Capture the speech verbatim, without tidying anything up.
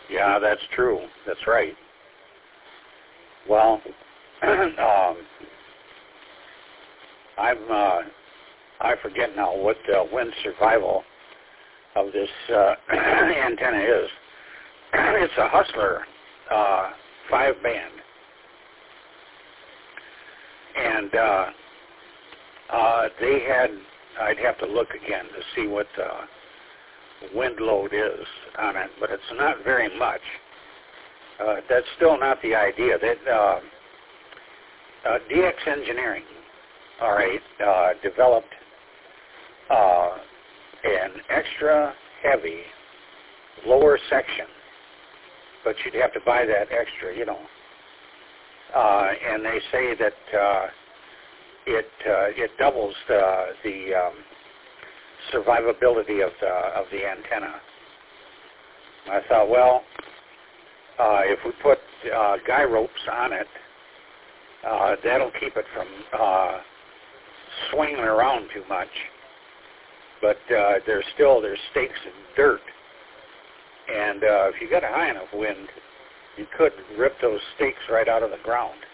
Yeah, that's true. That's right. Well, um, I'm uh, I forget now what uh, wind survival of this uh, antenna is. It's a Hustler uh, five band, and uh, uh, they had. I'd have to look again to see what uh, wind load is on it, but it's not very much. Uh, that's still not the idea. That uh, uh, D X Engineering, all right, uh, developed uh, an extra heavy lower section, but you'd have to buy that extra, you know. Uh, and they say that uh, it uh, it doubles the the um, survivability of the of the antenna. I thought, well, uh, if we put uh, guy ropes on it, uh, that'll keep it from uh, swinging around too much. But uh, there's still there's stakes and dirt, and uh, if you got a high enough wind, you could rip those stakes right out of the ground.